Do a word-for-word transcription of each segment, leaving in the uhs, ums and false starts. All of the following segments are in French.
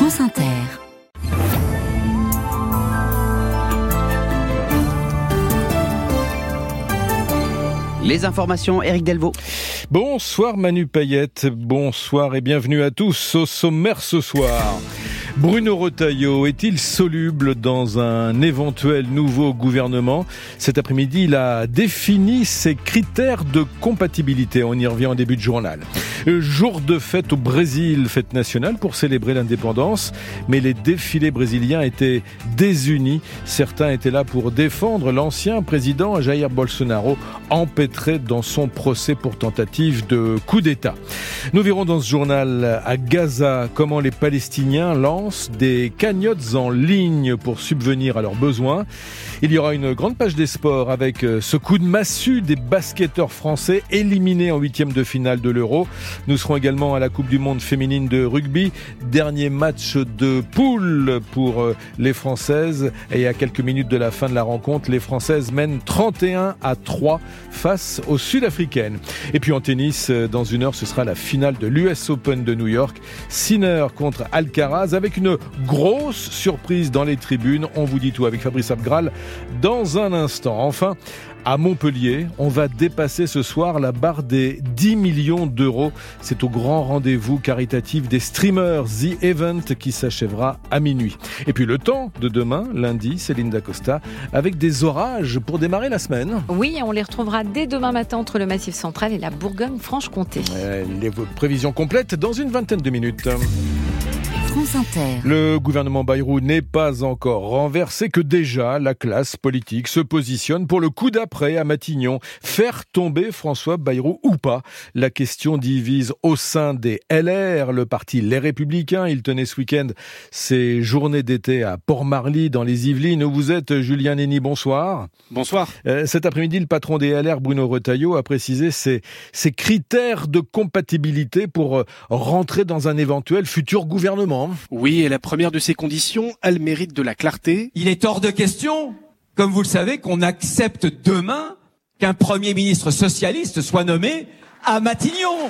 France Inter. Les informations, Éric Delvaux. Bonsoir Manu Payette, bonsoir et bienvenue à tous. Au sommaire ce soir, Bruno Retailleau est-il soluble dans un éventuel nouveau gouvernement ? Cet après-midi, il a défini ses critères de compatibilité. On y revient en début de journal. Jour de fête au Brésil, fête nationale pour célébrer l'indépendance, mais les défilés brésiliens étaient désunis. Certains étaient là pour défendre l'ancien président Jair Bolsonaro, empêtré dans son procès pour tentative de coup d'État. Nous verrons dans ce journal à Gaza comment les Palestiniens lancent des cagnottes en ligne pour subvenir à leurs besoins. Il y aura une grande page des sports avec ce coup de massue des basketteurs français éliminés en huitième de finale de l'Euro. Nous serons également à la Coupe du Monde féminine de rugby. Dernier match de poule pour les Françaises. Et à quelques minutes de la fin de la rencontre, les Françaises mènent trente et un à trois face aux Sud-Africaines. Et puis en tennis, dans une heure, ce sera la finale de l'U S Open de New York. Sinner contre Alcaraz avec une grosse surprise dans les tribunes. On vous dit tout avec Fabrice Abgral dans un instant. Enfin, à Montpellier, on va dépasser ce soir la barre des dix millions d'euros. C'est au grand rendez-vous caritatif des streamers, The Event, qui s'achèvera à minuit. Et puis le temps de demain, lundi, Céline Dacosta, avec des orages pour démarrer la semaine. Oui, on les retrouvera dès demain matin entre le Massif central et la Bourgogne-Franche-Comté. Euh, les prévisions complètes dans une vingtaine de minutes. France Inter. Le gouvernement Bayrou n'est pas encore renversé que déjà la classe politique se positionne pour le coup d'après à Matignon. Faire tomber François Bayrou ou pas ? La question divise au sein des L R, le parti Les Républicains. Il tenait ce week-end ses journées d'été à Port-Marly dans les Yvelines où vous êtes. Julien Nény, bonsoir. Bonsoir. Euh, cet après-midi, le patron des L R, Bruno Retailleau, a précisé ses, ses critères de compatibilité pour euh, rentrer dans un éventuel futur gouvernement. Oui, et la première de ces conditions a le mérite de la clarté. Il est hors de question, comme vous le savez, qu'on accepte demain qu'un Premier ministre socialiste soit nommé à Matignon.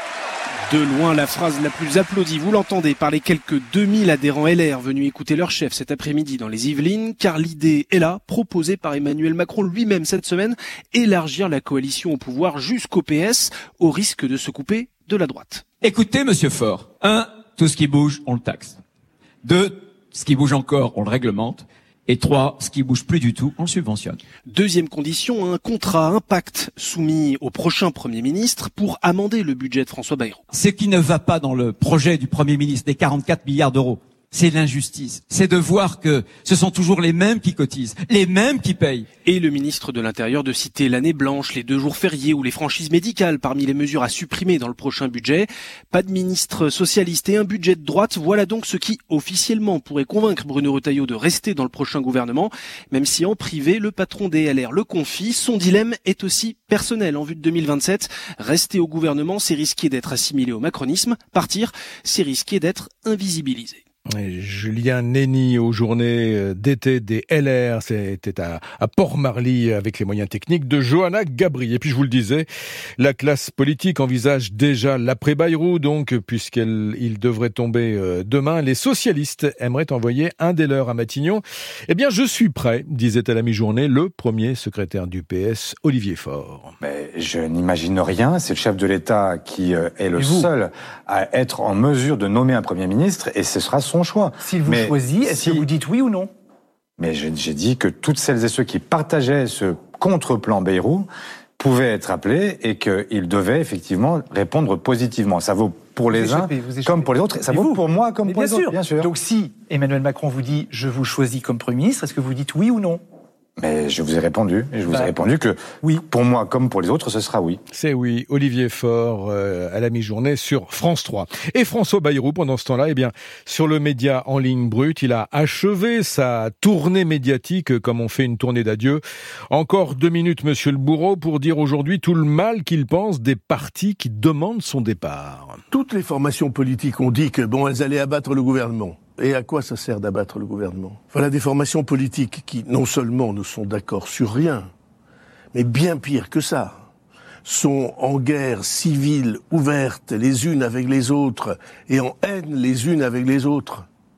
De loin, la phrase la plus applaudie, vous l'entendez, par les quelques deux mille adhérents L R venus écouter leur chef cet après-midi dans les Yvelines, car l'idée est là, proposée par Emmanuel Macron lui-même cette semaine, élargir la coalition au pouvoir jusqu'au P S, au risque de se couper de la droite. Écoutez, monsieur Faure, un, tout ce qui bouge, on le taxe. Deux, ce qui bouge encore, on le réglemente. Et trois, ce qui bouge plus du tout, on le subventionne. Deuxième condition, un contrat, un pacte soumis au prochain Premier ministre pour amender le budget de François Bayrou. Ce qui ne va pas dans le projet du Premier ministre des quarante-quatre milliards d'euros, c'est l'injustice. C'est de voir que ce sont toujours les mêmes qui cotisent, les mêmes qui payent. Et le ministre de l'Intérieur de citer l'année blanche, les deux jours fériés ou les franchises médicales parmi les mesures à supprimer dans le prochain budget. Pas de ministre socialiste et un budget de droite, voilà donc ce qui officiellement pourrait convaincre Bruno Retailleau de rester dans le prochain gouvernement, même si en privé, le patron des L R le confie, son dilemme est aussi personnel en vue de deux mille vingt-sept. Rester au gouvernement, c'est risquer d'être assimilé au macronisme. Partir, c'est risquer d'être invisibilisé. Et Julien Nény aux journées d'été des L R, c'était à, à Port-Marly avec les moyens techniques de Johanna Gabri. Et puis je vous le disais, la classe politique envisage déjà l'après-Bayrou, donc puisqu'il il devrait tomber demain. Les socialistes aimeraient envoyer un des leurs à Matignon. Eh bien je suis prêt, disait à la mi-journée le premier secrétaire du P S, Olivier Faure. Mais je n'imagine rien, c'est le chef de l'État qui est le seul à être en mesure de nommer un Premier ministre et ce sera son choix. S'il vous mais choisit, est-ce si... que vous dites oui ou non ? Mais j'ai, j'ai dit que toutes celles et ceux qui partageaient ce contre-plan Bayrou pouvaient être appelés et qu'ils devaient effectivement répondre positivement. Ça vaut pour les vous uns échappez, comme pour les autres. Ça et vaut vous pour moi comme mais pour les sûr. autres, bien sûr. Donc si Emmanuel Macron vous dit « je vous choisis comme Premier ministre », est-ce que vous dites oui ou non ? Mais je vous ai répondu, et je vous bah, ai répondu que oui, pour moi comme pour les autres, ce sera oui. C'est oui, Olivier Faure euh, à la mi-journée sur France trois. Et François Bayrou, pendant ce temps-là, eh bien, sur le média en ligne brut, il a achevé sa tournée médiatique comme on fait une tournée d'adieu. Encore deux minutes, monsieur le bourreau, pour dire aujourd'hui tout le mal qu'il pense des partis qui demandent son départ. Toutes les formations politiques ont dit que bon, elles allaient abattre le gouvernement. Et à quoi ça sert d'abattre le gouvernement ? Voilà des formations politiques qui, non seulement ne sont d'accord sur rien, mais bien pire que ça, sont en guerre civile ouverte les unes avec les autres et en haine les unes avec les autres.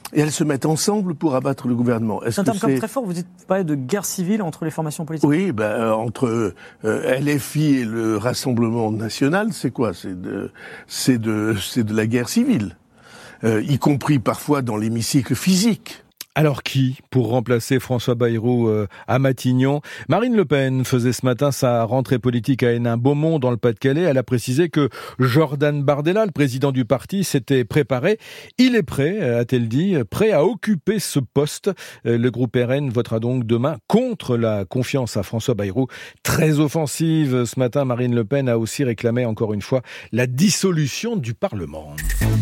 Et elles se mettent ensemble pour abattre le gouvernement. Est-ce c'est un terme que comme c'est... très fort, vous dites, vous parlez de guerre civile entre les formations politiques. Oui, ben, euh, entre euh, L F I et le Rassemblement National, c'est quoi ? C'est de, c'est de, c'est de la guerre civile, euh, y compris parfois dans l'hémicycle physique. Alors qui pour remplacer François Bayrou euh, à Matignon ? Marine Le Pen faisait ce matin sa rentrée politique à Hénin-Beaumont dans le Pas-de-Calais. Elle a précisé que Jordan Bardella, le président du parti, s'était préparé. Il est prêt, a-t-elle dit, prêt à occuper ce poste. Le groupe R N votera donc demain contre la confiance à François Bayrou. Très offensive ce matin, Marine Le Pen a aussi réclamé encore une fois la dissolution du Parlement.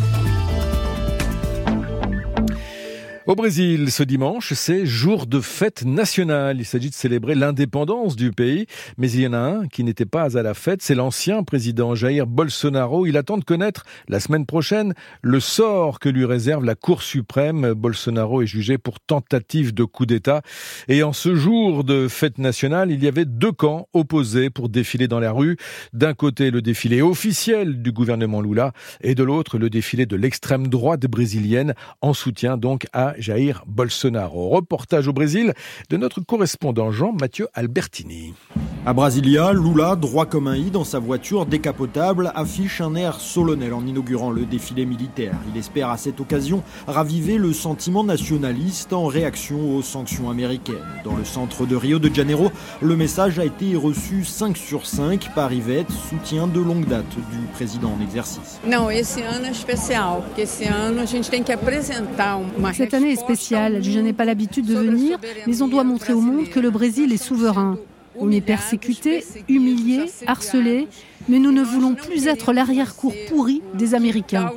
Au Brésil, ce dimanche, c'est jour de fête nationale. Il s'agit de célébrer l'indépendance du pays. Mais il y en a un qui n'était pas à la fête. C'est l'ancien président Jair Bolsonaro. Il attend de connaître la semaine prochaine le sort que lui réserve la Cour suprême. Bolsonaro est jugé pour tentative de coup d'État. Et en ce jour de fête nationale, il y avait deux camps opposés pour défiler dans la rue. D'un côté, le défilé officiel du gouvernement Lula et de l'autre, le défilé de l'extrême droite brésilienne en soutien donc à Jair Bolsonaro. Reportage au Brésil de notre correspondant Jean-Mathieu Albertini. À Brasilia, Lula, droit comme un i dans sa voiture décapotable, affiche un air solennel en inaugurant le défilé militaire. Il espère à cette occasion raviver le sentiment nationaliste en réaction aux sanctions américaines. Dans le centre de Rio de Janeiro, le message a été reçu cinq sur cinq par Yvette, soutien de longue date du président en exercice. Non, esse ano é especial, porque esse ano a gente tem que apresentar uma Cette année est spéciale. Je n'ai pas l'habitude de venir, mais on doit montrer au monde que le Brésil est souverain. On est persécuté, humilié, harcelé, mais nous ne voulons plus être l'arrière-cour pourri des Américains.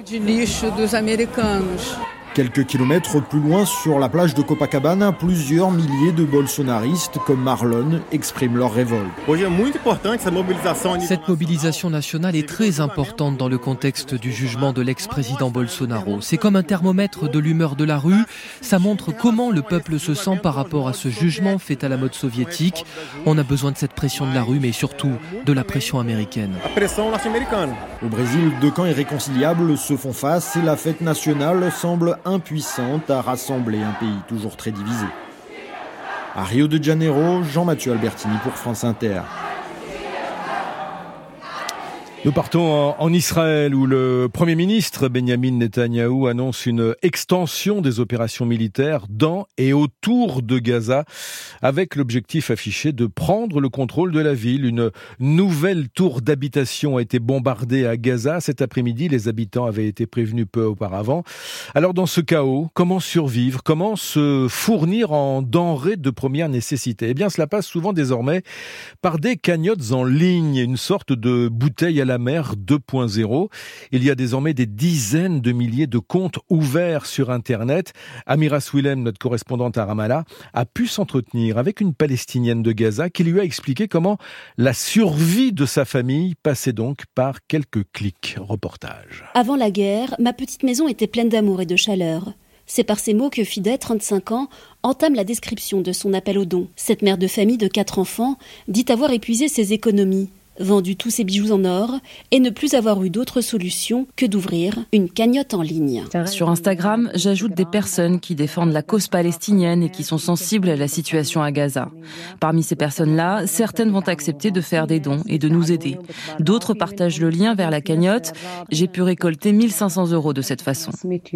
Quelques kilomètres plus loin, sur la plage de Copacabana, plusieurs milliers de bolsonaristes comme Marlon expriment leur révolte. Cette mobilisation nationale est très importante dans le contexte du jugement de l'ex-président Bolsonaro. C'est comme un thermomètre de l'humeur de la rue. Ça montre comment le peuple se sent par rapport à ce jugement fait à la mode soviétique. On a besoin de cette pression de la rue, mais surtout de la pression américaine. Au Brésil, deux camps irréconciliables se font face et la fête nationale semble impuissante à rassembler un pays toujours très divisé. À Rio de Janeiro, Jean-Mathieu Albertini pour France Inter. Nous partons en Israël où le Premier ministre Benjamin Netanyahou annonce une extension des opérations militaires dans et autour de Gaza avec l'objectif affiché de prendre le contrôle de la ville. Une nouvelle tour d'habitation a été bombardée à Gaza cet après-midi. Les habitants avaient été prévenus peu auparavant. Alors dans ce chaos, comment survivre ? Comment se fournir en denrées de première nécessité ? Eh bien cela passe souvent désormais par des cagnottes en ligne, une sorte de bouteille à la mer deux point zéro. Il y a désormais des dizaines de milliers de comptes ouverts sur Internet. Amira Swilem, notre correspondante à Ramallah, a pu s'entretenir avec une Palestinienne de Gaza qui lui a expliqué comment la survie de sa famille passait donc par quelques clics. Reportage. Avant la guerre, ma petite maison était pleine d'amour et de chaleur. C'est par ces mots que Fideh, trente-cinq ans, entame la description de son appel aux dons. Cette mère de famille de quatre enfants dit avoir épuisé ses économies, vendu tous ses bijoux en or et ne plus avoir eu d'autre solution que d'ouvrir une cagnotte en ligne. Sur Instagram, j'ajoute des personnes qui défendent la cause palestinienne et qui sont sensibles à la situation à Gaza. Parmi ces personnes-là, certaines vont accepter de faire des dons et de nous aider. D'autres partagent le lien vers la cagnotte. J'ai pu récolter mille cinq cents euros de cette façon.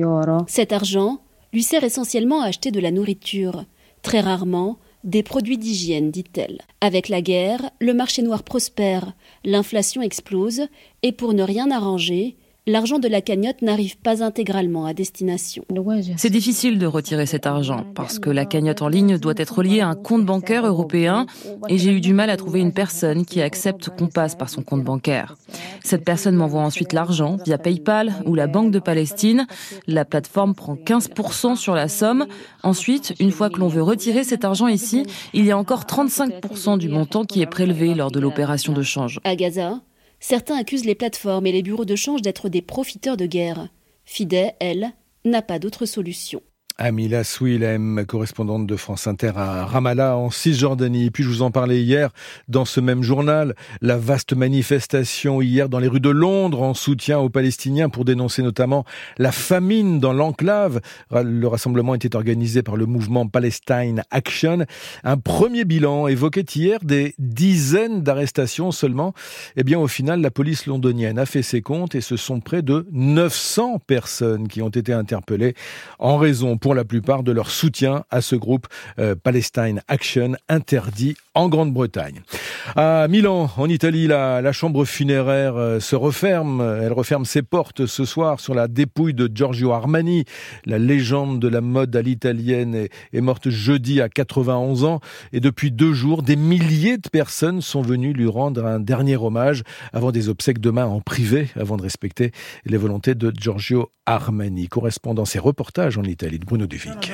Cet argent lui sert essentiellement à acheter de la nourriture. Très rarement, des produits d'hygiène, dit-elle. Avec la guerre, le marché noir prospère, l'inflation explose et pour ne rien arranger, l'argent de la cagnotte n'arrive pas intégralement à destination. C'est difficile de retirer cet argent parce que la cagnotte en ligne doit être liée à un compte bancaire européen et j'ai eu du mal à trouver une personne qui accepte qu'on passe par son compte bancaire. Cette personne m'envoie ensuite l'argent via PayPal ou la Banque de Palestine. La plateforme prend quinze pour cent sur la somme. Ensuite, une fois que l'on veut retirer cet argent ici, il y a encore trente-cinq pour cent du montant qui est prélevé lors de l'opération de change. À Gaza, certains accusent les plateformes et les bureaux de change d'être des profiteurs de guerre. Fideh, elle, n'a pas d'autre solution. Amila Souilem, correspondante de France Inter à Ramallah en Cisjordanie. Et puis je vous en parlais hier dans ce même journal, la vaste manifestation hier dans les rues de Londres en soutien aux Palestiniens pour dénoncer notamment la famine dans l'enclave. Le rassemblement était organisé par le mouvement Palestine Action. Un premier bilan évoquait hier des dizaines d'arrestations seulement. Eh bien au final, la police londonienne a fait ses comptes et ce sont près de neuf cents personnes qui ont été interpellées en raison pour la plupart de leur soutien à ce groupe euh, Palestine Action interdit en Grande-Bretagne. À Milan, en Italie, la, la chambre funéraire euh, se referme. Elle referme ses portes ce soir sur la dépouille de Giorgio Armani. La légende de la mode à l'italienne est, est morte jeudi à quatre-vingt-onze ans. Et depuis deux jours, des milliers de personnes sont venues lui rendre un dernier hommage avant des obsèques demain en privé, avant de respecter les volontés de Giorgio Armani. Correspondance et reportage en Italie de Bruno Duvic.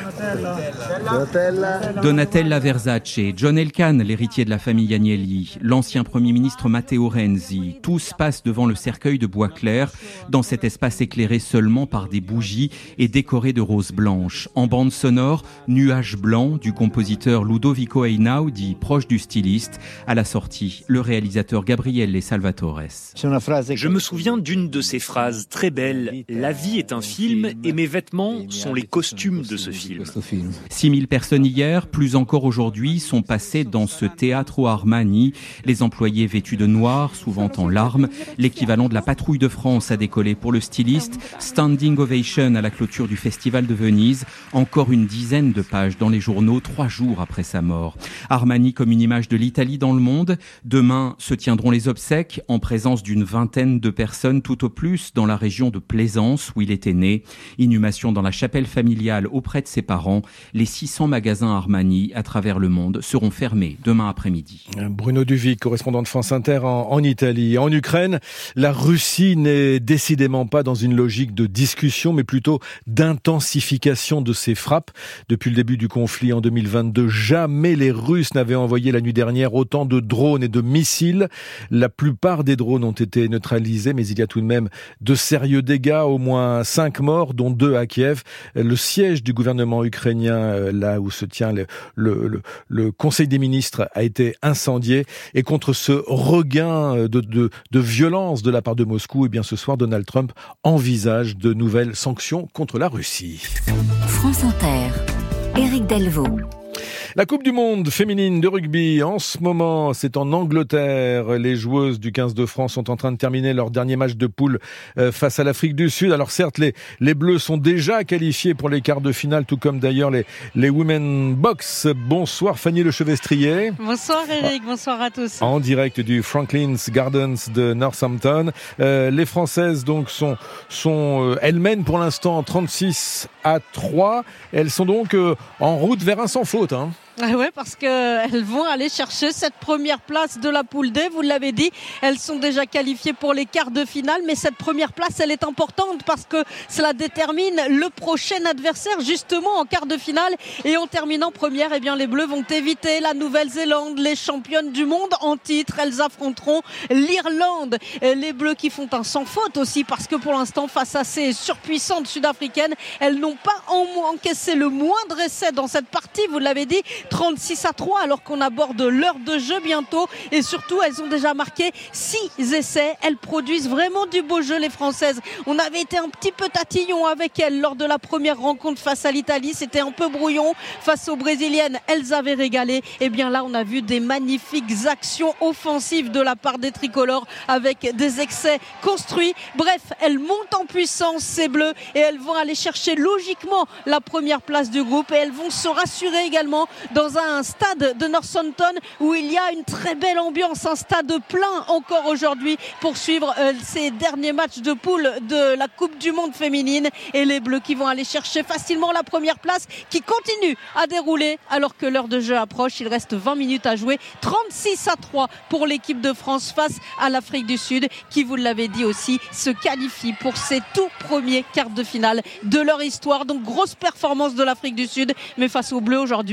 Donatella Versace, John Elkann, l'héritier de la famille Agnelli, l'ancien Premier ministre Matteo Renzi, tous passent devant le cercueil de bois clair, dans cet espace éclairé seulement par des bougies et décoré de roses blanches. En bande sonore, Nuages blancs du compositeur Ludovico Einaudi, proche du styliste. À la sortie, le réalisateur Gabriele Salvatore. Je me souviens d'une de ces phrases très belles. La vie est un film et mes vêtements sont les costumes de ce film. six mille personnes hier, plus encore aujourd'hui, sont passées dans ce Teatro Armani. Les employés vêtus de noir, souvent en larmes. L'équivalent de la patrouille de France a décollé pour le styliste. Standing ovation à la clôture du Festival de Venise. Encore une dizaine de pages dans les journaux, trois jours après sa mort. Armani comme une image de l'Italie dans le monde. Demain se tiendront les obsèques en présence d'une vingtaine de personnes tout au plus dans la région de Plaisance où il était né. Inhumation dans la chapelle familiale auprès de ses parents. Les six cents magasins Armani à travers le monde seront fermés demain après-midi. Bruno Duvic, correspondant de France Inter en, en Italie. En Ukraine, la Russie n'est décidément pas dans une logique de discussion, mais plutôt d'intensification de ses frappes. Depuis le début du conflit en deux mille vingt-deux, jamais les Russes n'avaient envoyé la nuit dernière autant de drones et de missiles. La plupart des drones ont été neutralisés, mais il y a tout de même de sérieux dégâts, au moins cinq morts, dont deux à Kiev. Le siège du gouvernement ukrainien, là où se tient le, le, le, le Conseil des ministres, a été incendié. Et contre ce regain de, de, de violence de la part de Moscou, eh bien ce soir, Donald Trump envisage de nouvelles sanctions contre la Russie. France Inter, Éric Delvaux. La Coupe du Monde féminine de rugby, en ce moment, c'est en Angleterre. Les joueuses du quinze de France sont en train de terminer leur dernier match de poule euh, face à l'Afrique du Sud. Alors certes, les, les Bleus sont déjà qualifiés pour les quarts de finale, tout comme d'ailleurs les, les Women Box. Bonsoir Fanny Lechevestrier. Bonsoir Eric, bonsoir à tous. En direct du Franklin's Gardens de Northampton. Euh, les Françaises donc sont, sont euh, elles mènent pour l'instant trente-six à trois. Elles sont donc euh, en route vers un sans faute, hein. Ah ouais, parce qu'elles vont aller chercher cette première place de la poule D, vous l'avez dit, elles sont déjà qualifiées pour les quarts de finale, mais cette première place, elle est importante parce que cela détermine le prochain adversaire justement en quart de finale. Et en terminant première, eh bien les Bleus vont éviter la Nouvelle-Zélande, les championnes du monde en titre. Elles affronteront l'Irlande, les Bleus qui font un sans faute aussi parce que pour l'instant, face à ces surpuissantes sud-africaines, elles n'ont pas encaissé le moindre essai dans cette partie, vous l'avez dit, trente-six à trois alors qu'on aborde l'heure de jeu bientôt et surtout elles ont déjà marqué six essais. Elles produisent vraiment du beau jeu les Françaises. On avait été un petit peu tatillon avec elles lors de la première rencontre face à l'Italie, c'était un peu brouillon. Face aux Brésiliennes, elles avaient régalé. Et bien là on a vu des magnifiques actions offensives de la part des tricolores avec des excès construits. Bref, elles montent en puissance ces Bleus et elles vont aller chercher logiquement la première place du groupe et elles vont se rassurer également dans un stade de Northampton où il y a une très belle ambiance, un stade plein encore aujourd'hui pour suivre euh, ces derniers matchs de poule de la Coupe du Monde féminine et les Bleus qui vont aller chercher facilement la première place qui continue à dérouler alors que l'heure de jeu approche. Il reste vingt minutes à jouer, trente-six à trois pour l'équipe de France face à l'Afrique du Sud qui, vous l'avez dit aussi, se qualifie pour ses tout premiers quarts de finale de leur histoire. Donc grosse performance de l'Afrique du Sud, mais face aux Bleus aujourd'hui, elles n'ont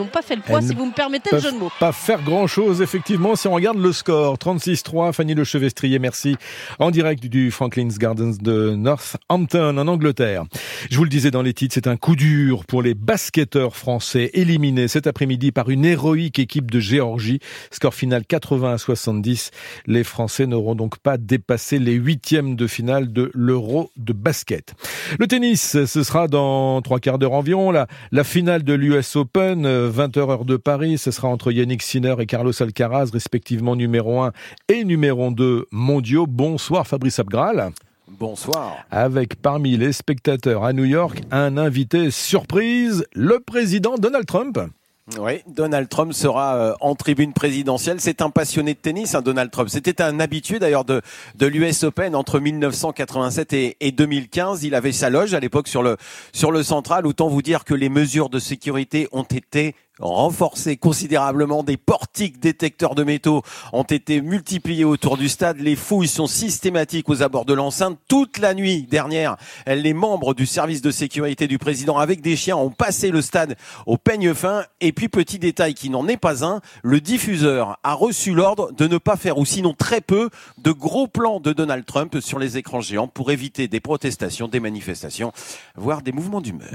pas fait le poids, Elles si ne vous me permettez le jeu de mots. Pas faire grand-chose, effectivement, si on regarde le score. trente-six trois, Fanny Lechevestrier, merci. En direct du Franklin's Gardens de Northampton, en Angleterre. Je vous le disais dans les titres, c'est un coup dur pour les basketteurs français, éliminés cet après-midi par une héroïque équipe de Géorgie. Score final quatre-vingts à soixante-dix. Les Français n'auront donc pas dépassé les huitièmes de finale de l'Euro de basket. Le tennis, ce sera dans trois quarts d'heure environ. La, la finale de l'U S Open, vingt heures heure de Paris, ce sera entre Yannick Sinner et Carlos Alcaraz, respectivement numéro un et numéro deux mondiaux. Bonsoir Fabrice Abgral. Bonsoir. Avec parmi les spectateurs à New York, un invité surprise, le président Donald Trump. Oui, Donald Trump sera euh, en tribune présidentielle. C'est un passionné de tennis, hein, Donald Trump. C'était un habitué d'ailleurs de, de l'U S Open entre mille neuf cent quatre-vingt-sept et, et deux mille quinze. Il avait sa loge à l'époque sur le, sur le central. Autant vous dire que les mesures de sécurité ont été renforcés considérablement. Des portiques détecteurs de métaux ont été multipliés autour du stade. Les fouilles sont systématiques aux abords de l'enceinte. Toute la nuit dernière, les membres du service de sécurité du président avec des chiens ont passé le stade au peigne fin. Et puis, petit détail qui n'en est pas un, le diffuseur a reçu l'ordre de ne pas faire, ou sinon très peu, de gros plans de Donald Trump sur les écrans géants pour éviter des protestations, des manifestations, voire des mouvements d'humeur.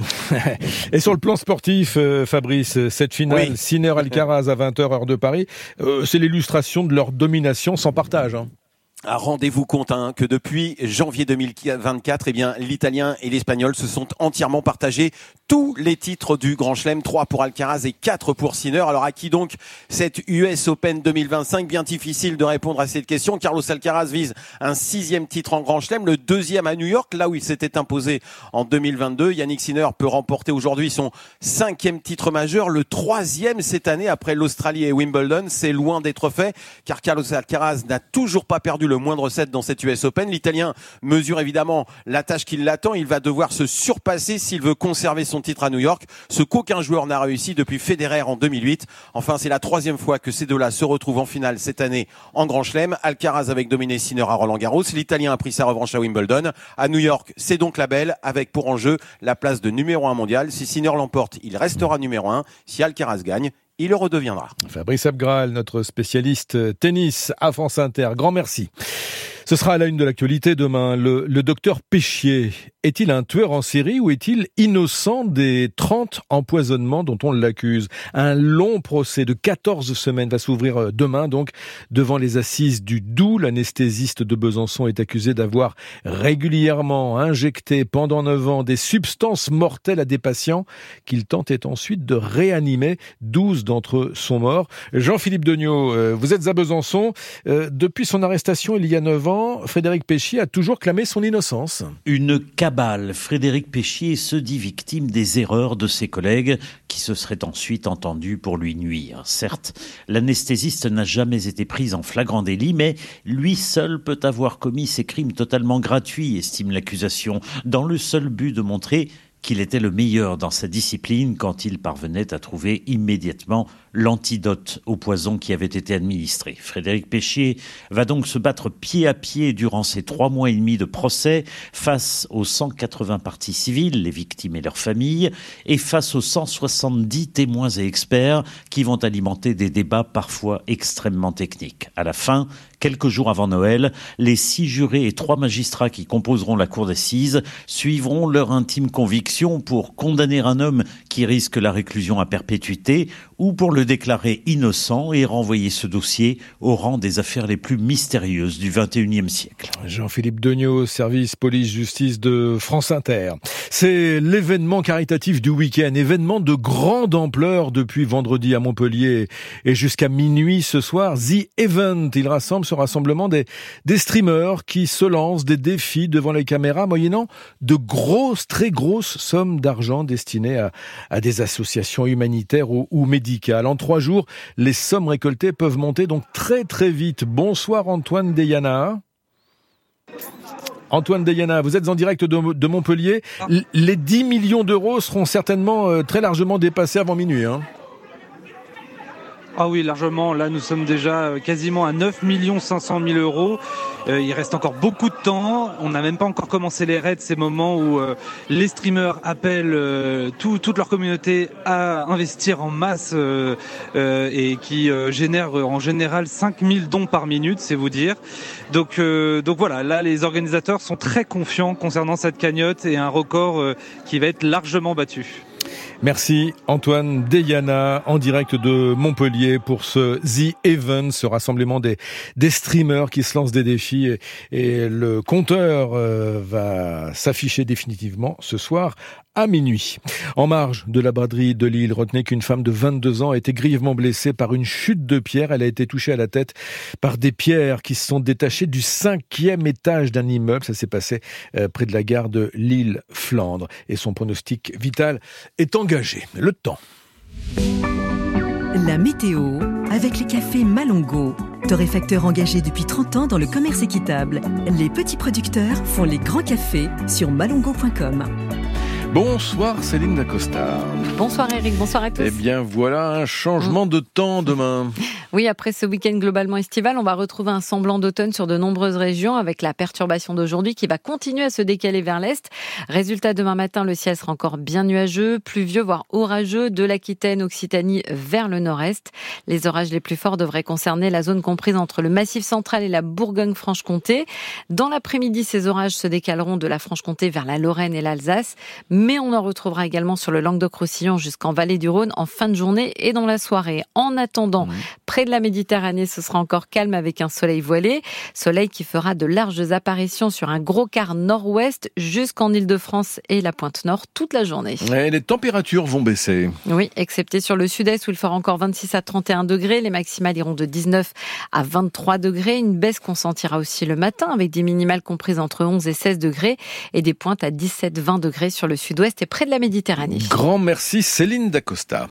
Et sur le plan sportif, euh, Fabrice, cette finale, oui. Sinner-Alcaraz à vingt heures heure de Paris, euh, c'est l'illustration de leur domination sans partage. Hein. Ah, rendez-vous compte hein, que depuis janvier deux mille vingt-quatre, eh bien, l'Italien et l'Espagnol se sont entièrement partagés tous les titres du Grand Chelem, trois pour Alcaraz et quatre pour Sinner. Alors à qui donc cette U S Open deux mille vingt-cinq? Bien difficile de répondre à cette question. Carlos Alcaraz vise un sixième titre en Grand Chelem, le deuxième à New York, là où il s'était imposé en deux mille vingt-deux. Yannick Sinner peut remporter aujourd'hui son cinquième titre majeur, le troisième cette année après l'Australie et Wimbledon. C'est loin d'être fait, car Carlos Alcaraz n'a toujours pas perdu le moindre set dans cette U S Open. L'Italien mesure évidemment la tâche qui l'attend. Il va devoir se surpasser s'il veut conserver son titre à New York, ce qu'aucun joueur n'a réussi depuis Federer en deux mille huit. Enfin, c'est la troisième fois que ces deux-là se retrouvent en finale cette année en Grand Chelem. Alcaraz avec dominé Sinner à Roland-Garros. L'Italien a pris sa revanche à Wimbledon. À New York, c'est donc la belle, avec pour enjeu la place de numéro un mondial. Si Sinner l'emporte, il restera numéro un. Si Alcaraz gagne, il le redeviendra. Fabrice Abgral, notre spécialiste tennis à France Inter. Grand merci. Ce sera à la une de l'actualité demain. Le, le docteur Péchier, est-il un tueur en série ou est-il innocent des trente empoisonnements dont on l'accuse? Un long procès de quatorze semaines va s'ouvrir demain, donc, devant les assises du Doubs. L'anesthésiste de Besançon est accusé d'avoir régulièrement injecté pendant neuf ans des substances mortelles à des patients qu'il tentait ensuite de réanimer. douze d'entre eux sont morts. Jean-Philippe Degnaud, vous êtes à Besançon. Depuis son arrestation il y a neuf ans, Frédéric Péchier a toujours clamé son innocence. Une cabale. Frédéric Péchier se dit victime des erreurs de ses collègues qui se seraient ensuite entendus pour lui nuire. Certes, l'anesthésiste n'a jamais été pris en flagrant délit, mais lui seul peut avoir commis ces crimes totalement gratuits, estime l'accusation, dans le seul but de montrer qu'il était le meilleur dans sa discipline quand il parvenait à trouver immédiatement l'antidote au poison qui avait été administré. Frédéric Péchier va donc se battre pied à pied durant ces trois mois et demi de procès face aux cent quatre-vingts parties civiles, les victimes et leurs familles, et face aux cent soixante-dix témoins et experts qui vont alimenter des débats parfois extrêmement techniques. À la fin, quelques jours avant Noël, les six jurés et trois magistrats qui composeront la cour d'assises suivront leur intime conviction pour condamner un homme qui risque la réclusion à perpétuité ou pour le déclarer innocent et renvoyer ce dossier au rang des affaires les plus mystérieuses du vingt et unième siècle. Jean-Philippe Degnaud, service police-justice de France Inter. C'est l'événement caritatif du week-end, événement de grande ampleur depuis vendredi à Montpellier et jusqu'à minuit ce soir. The Event, il rassemble ce rassemblement des, des streamers qui se lancent des défis devant les caméras moyennant de grosses, très grosses sommes d'argent destinées à, à des associations humanitaires ou, ou médicales. En trois jours, les sommes récoltées peuvent monter donc très très vite. Bonsoir Antoine Deyana. Antoine Deyana, vous êtes en direct de, de Montpellier. L- les dix millions d'euros seront certainement euh, très largement dépassés avant minuit, hein. Ah oui, largement. Là, nous sommes déjà quasiment à neuf millions cinq cent mille euros. Euh, il reste encore beaucoup de temps. On n'a même pas encore commencé les raids, ces moments où euh, les streamers appellent euh, tout, toute leur communauté à investir en masse euh, euh, et qui euh, génèrent en général cinq mille dons par minute, c'est vous dire. Donc, euh, donc voilà, là, les organisateurs sont très confiants concernant cette cagnotte et un record euh, qui va être largement battu. Merci Antoine Deyana en direct de Montpellier pour ce The Event, ce rassemblement des, des streamers qui se lancent des défis et, et le compteur euh, va s'afficher définitivement ce soir à minuit. En marge de la braderie de Lille, retenez qu'une femme de vingt-deux ans a été grièvement blessée par une chute de pierre. Elle a été touchée à la tête par des pierres qui se sont détachées du cinquième étage d'un immeuble. Ça s'est passé euh, près de la gare de Lille-Flandre. Et son pronostic vital est engagé. Le temps. La météo avec les cafés Malongo. Torréfacteur engagé depuis trente ans dans le commerce équitable. Les petits producteurs font les grands cafés sur malongo point com. Bonsoir Céline Dacosta. Bonsoir Eric, bonsoir à tous. Eh bien voilà un changement mmh. de temps demain. Oui, après ce week-end globalement estival, on va retrouver un semblant d'automne sur de nombreuses régions avec la perturbation d'aujourd'hui qui va continuer à se décaler vers l'est. Résultat, demain matin, le ciel sera encore bien nuageux, pluvieux, voire orageux de l'Aquitaine, Occitanie vers le nord-est. Les orages les plus forts devraient concerner la zone comprise entre le Massif central et la Bourgogne-Franche-Comté. Dans l'après-midi, ces orages se décaleront de la Franche-Comté vers la Lorraine et l'Alsace. Mais on en retrouvera également sur le Languedoc-Roussillon jusqu'en Vallée du Rhône en fin de journée et dans la soirée. En attendant, mmh. près de la Méditerranée, ce sera encore calme avec un soleil voilé. Soleil qui fera de larges apparitions sur un gros quart nord-ouest jusqu'en Île-de-France et la pointe nord toute la journée. Et les températures vont baisser. Oui, excepté sur le sud-est où il fera encore vingt-six à trente et un degrés. Les maximales iront de dix-neuf à vingt-trois degrés. Une baisse qu'on sentira aussi le matin avec des minimales comprises entre onze et seize degrés et des pointes à dix-sept à vingt degrés sur le sud-ouest et près de la Méditerranée. Grand merci Céline Dacosta.